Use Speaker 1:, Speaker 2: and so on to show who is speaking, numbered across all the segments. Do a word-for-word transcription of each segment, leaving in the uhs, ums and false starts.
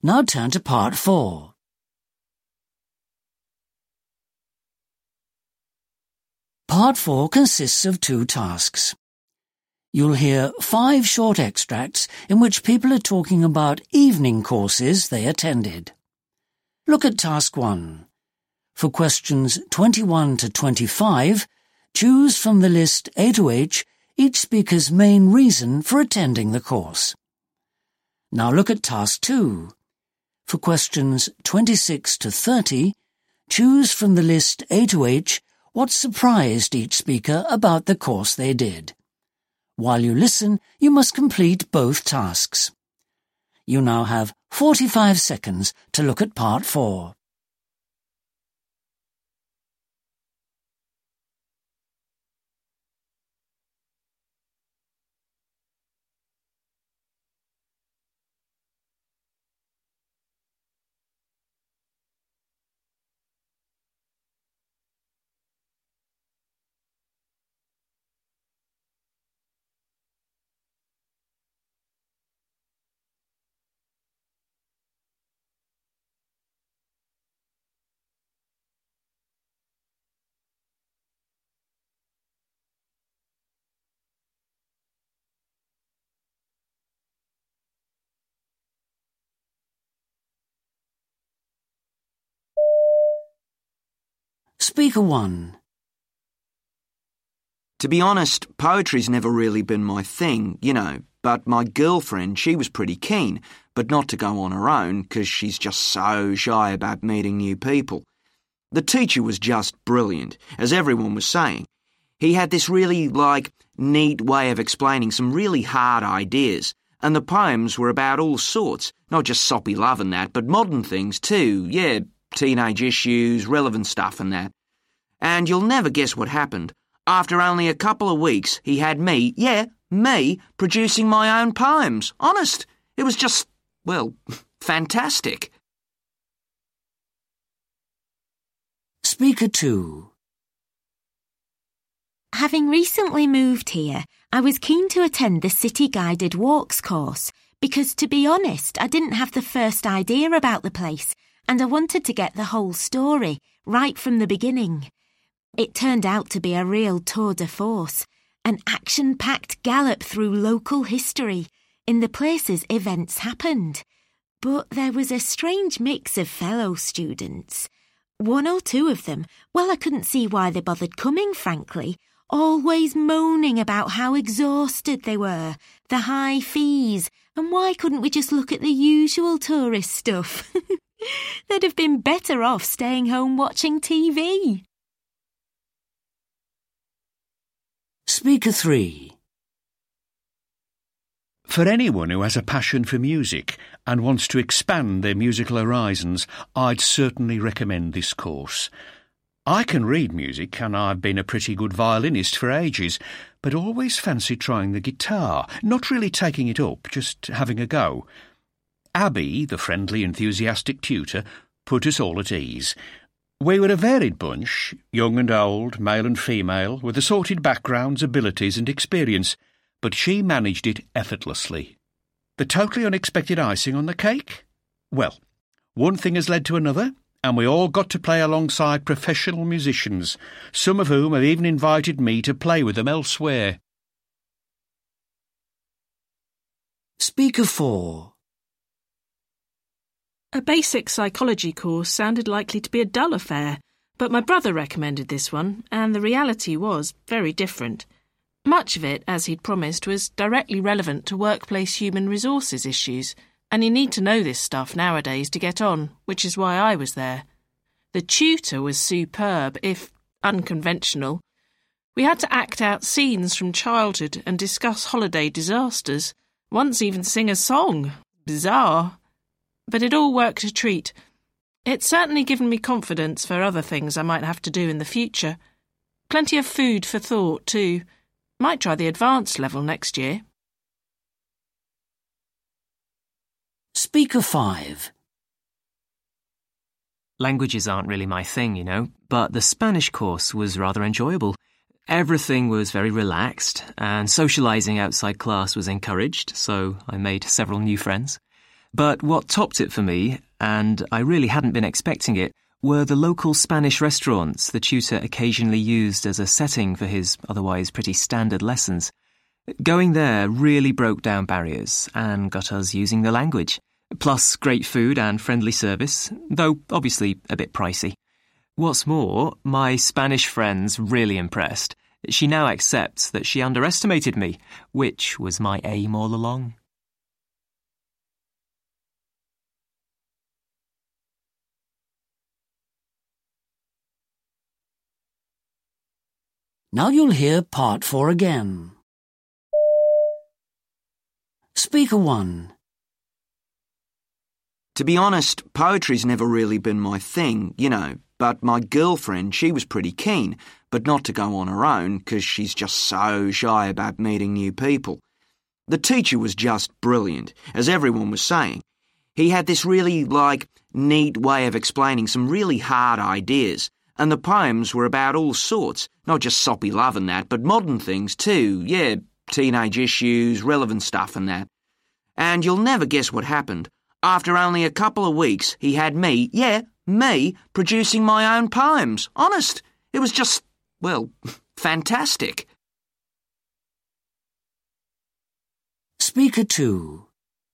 Speaker 1: Now turn to part four. Part four consists of two tasks. You'll hear five short extracts in which people are talking about evening courses they attended. Look at task one. For questions twenty-one to twenty-five, choose from the list A to H each speaker's main reason for attending the course. Now look at task two. For questions twenty-six to thirty, choose from the list A to H what surprised each speaker about the course they did. While you listen, you must complete both tasks. You now have forty-five seconds to look at part four. Speaker one.
Speaker 2: To be honest, poetry's never really been my thing, you know, but my girlfriend, she was pretty keen, but not to go on her own because she's just so shy about meeting new people. The teacher was just brilliant, as everyone was saying. He had this really, like, neat way of explaining some really hard ideas, and the poems were about all sorts, not just soppy love and that, but modern things too, yeah, teenage issues, relevant stuff and that. And you'll never guess what happened. After only a couple of weeks, he had me, yeah, me, producing my own poems. Honest, it was just, well, fantastic.
Speaker 1: Speaker two.
Speaker 3: Having recently moved here, I was keen to attend the City Guided Walks course because, to be honest, I didn't have the first idea about the place and I wanted to get the whole story right from the beginning. It turned out to be a real tour de force, an action-packed gallop through local history in the places events happened. But there was a strange mix of fellow students. One or two of them, well, I couldn't see why they bothered coming, frankly, always moaning about how exhausted they were, the high fees, and why couldn't we just look at the usual tourist stuff? They'd have been better off staying home watching T V.
Speaker 1: Speaker three.
Speaker 4: For anyone who has a passion for music and wants to expand their musical horizons, I'd certainly recommend this course. I can read music and I've been a pretty good violinist for ages, but always fancied trying the guitar, not really taking it up, just having a go. Abby, the friendly, enthusiastic tutor, put us all at ease. We were a varied bunch, young and old, male and female, with assorted backgrounds, abilities and experience, but she managed it effortlessly. The totally unexpected icing on the cake? Well, one thing has led to another, and we all got to play alongside professional musicians, some of whom have even invited me to play with them elsewhere.
Speaker 1: Speaker four.
Speaker 5: A basic psychology course sounded likely to be a dull affair, but my brother recommended this one, and the reality was very different. Much of it, as he'd promised, was directly relevant to workplace human resources issues, and you need to know this stuff nowadays to get on, which is why I was there. The tutor was superb, if unconventional. We had to act out scenes from childhood and discuss holiday disasters, once even sing a song. Bizarre. But it all worked a treat. It's certainly given me confidence for other things I might have to do in the future. Plenty of food for thought, too. Might try the advanced level next year.
Speaker 1: Speaker five.
Speaker 6: Languages aren't really my thing, you know, but the Spanish course was rather enjoyable. Everything was very relaxed, and socialising outside class was encouraged, so I made several new friends. But what topped it for me, and I really hadn't been expecting it, were the local Spanish restaurants the tutor occasionally used as a setting for his otherwise pretty standard lessons. Going there really broke down barriers and got us using the language. Plus great food and friendly service, though obviously a bit pricey. What's more, my Spanish friend's really impressed. She now accepts that she underestimated me, which was my aim all along.
Speaker 1: Now you'll hear part four again. Speaker one.
Speaker 2: To be honest, poetry's never really been my thing, you know, but my girlfriend, she was pretty keen, but not to go on her own because she's just so shy about meeting new people. The teacher was just brilliant, as everyone was saying. He had this really, like, neat way of explaining some really hard ideas, and the poems were about all sorts, not just soppy love and that, but modern things too, yeah, teenage issues, relevant stuff and that. And you'll never guess what happened. After only a couple of weeks, he had me, yeah, me, producing my own poems. Honest, it was just, well, fantastic.
Speaker 1: Speaker two.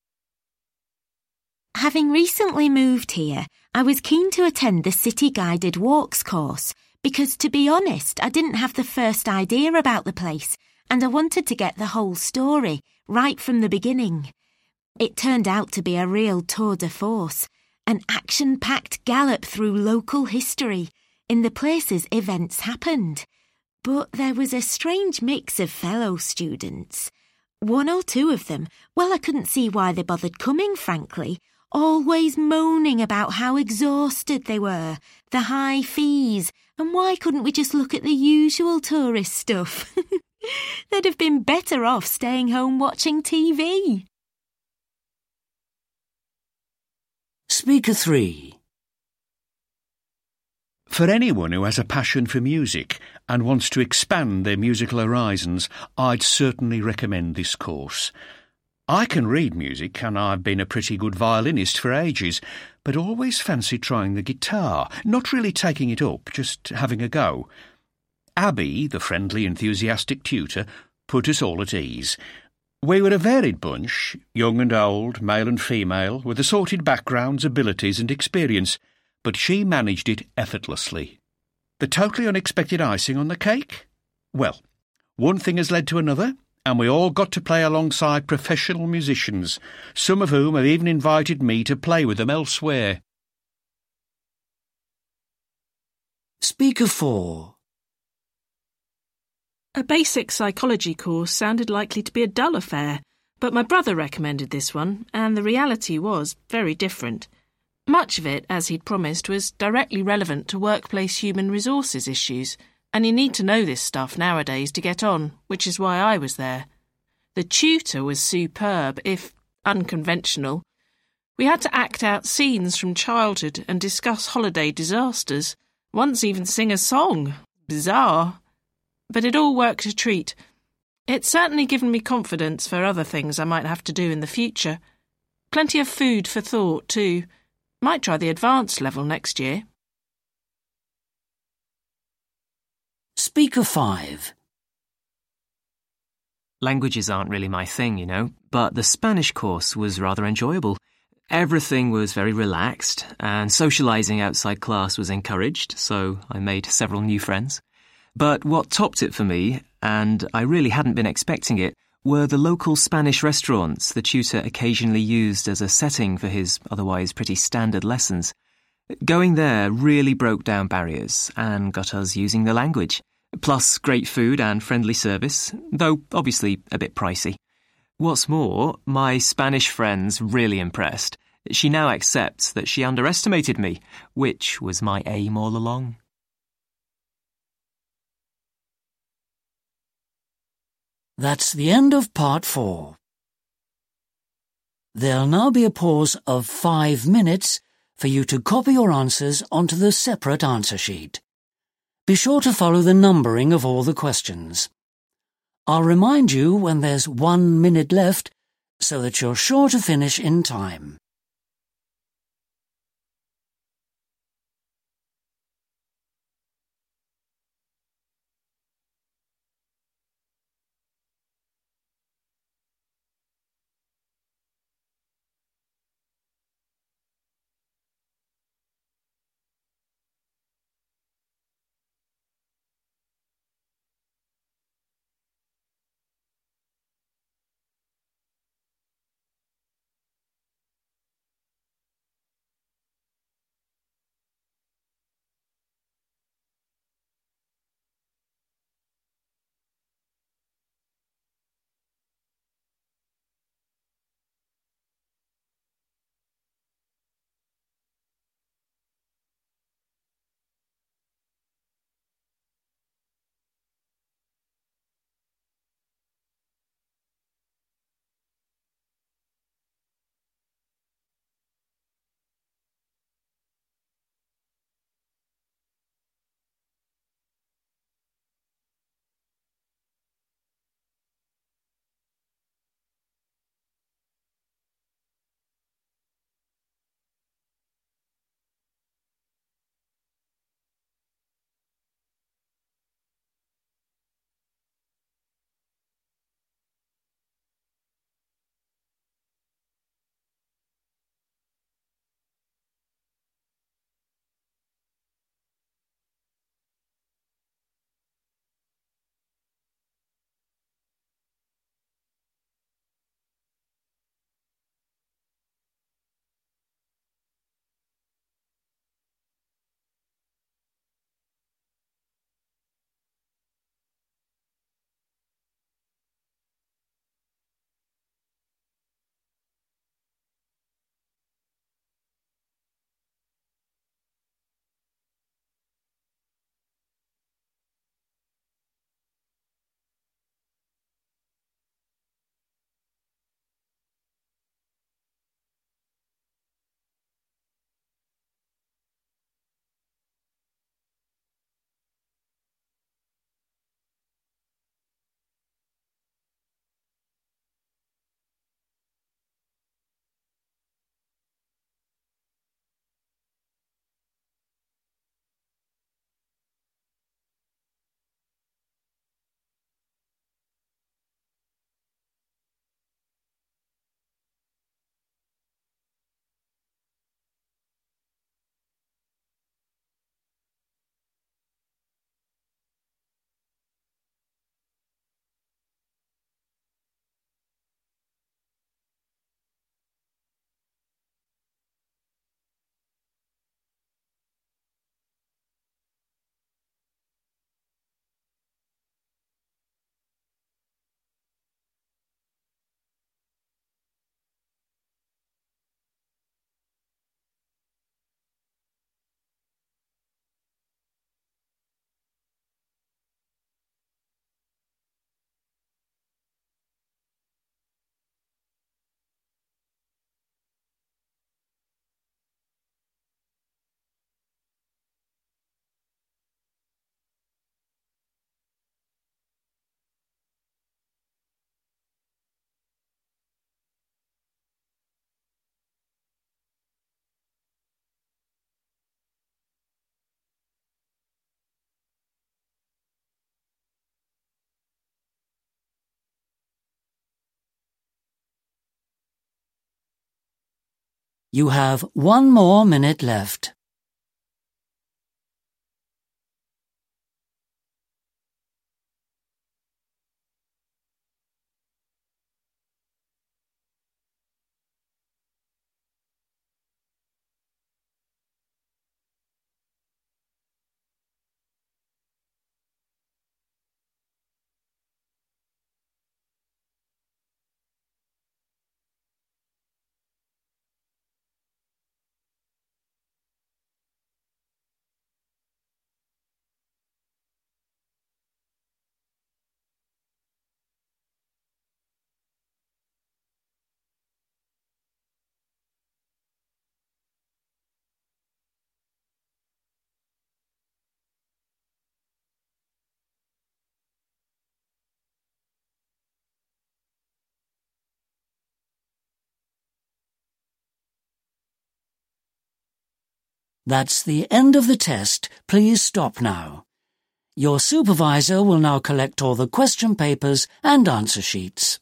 Speaker 3: Having recently moved here, I was keen to attend the City Guided Walks course because, to be honest, I didn't have the first idea about the place and I wanted to get the whole story right from the beginning. It turned out to be a real tour de force, an action-packed gallop through local history in the places events happened. But there was a strange mix of fellow students. One or two of them, well, I couldn't see why they bothered coming, frankly, always moaning about how exhausted they were, the high fees, and why couldn't we just look at the usual tourist stuff? They'd have been better off staying home watching T V.
Speaker 1: Speaker three.
Speaker 4: For anyone who has a passion for music and wants to expand their musical horizons, I'd certainly recommend this course. I can read music and I've been a pretty good violinist for ages, but always fancied trying the guitar, not really taking it up, just having a go. Abby, the friendly, enthusiastic tutor, put us all at ease. We were a varied bunch, young and old, male and female, with assorted backgrounds, abilities and experience, but she managed it effortlessly. The totally unexpected icing on the cake? Well, one thing has led to another, and we all got to play alongside professional musicians, some of whom have even invited me to play with them elsewhere.
Speaker 1: Speaker four.
Speaker 5: A basic psychology course sounded likely to be a dull affair, but my brother recommended this one, and the reality was very different. Much of it, as he'd promised, was directly relevant to workplace human resources issues, and you need to know this stuff nowadays to get on, which is why I was there. The tutor was superb, if unconventional. We had to act out scenes from childhood and discuss holiday disasters, once even sing a song. Bizarre. But it all worked a treat. It's certainly given me confidence for other things I might have to do in the future. Plenty of food for thought, too. Might try the advanced level next year.
Speaker 1: Speaker five.
Speaker 6: Languages aren't really my thing, you know, but the Spanish course was rather enjoyable. Everything was very relaxed, and socialising outside class was encouraged, so I made several new friends. But what topped it for me, and I really hadn't been expecting it, were the local Spanish restaurants the tutor occasionally used as a setting for his otherwise pretty standard lessons. Going there really broke down barriers and got us using the language. Plus great food and friendly service, though obviously a bit pricey. What's more, my Spanish friend's really impressed. She now accepts that she underestimated me, which was my aim all along.
Speaker 1: That's the end of part four. There'll now be a pause of five minutes for you to copy your answers onto the separate answer sheet. Be sure to follow the numbering of all the questions. I'll remind you when there's one minute left so that you're sure to finish in time. You have one more minute left. That's the end of the test. Please stop now. Your supervisor will now collect all the question papers and answer sheets.